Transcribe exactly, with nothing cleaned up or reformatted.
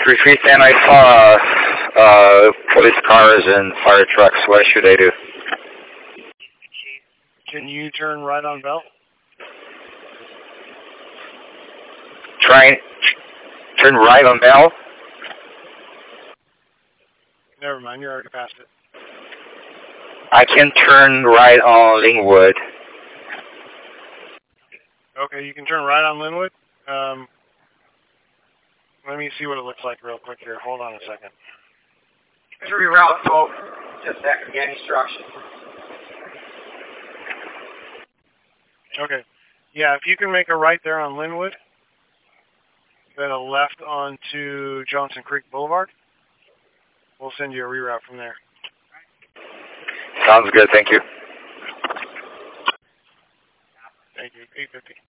three three ten, I saw uh, police cars and fire trucks. What should I do? Can you turn right on Bell? Try turn right on Bell? Never mind, you're already past it. I can turn right on Linwood. Okay, you can turn right on Linwood. Um, let me see what it looks like real quick here. Hold on a second. Just reroute, so just that again instruction. Okay. Yeah, if you can make a right there on Linwood, then a left onto Johnson Creek Boulevard, we'll send you a reroute from there. Sounds good, thank you. Thank you. eight fifty.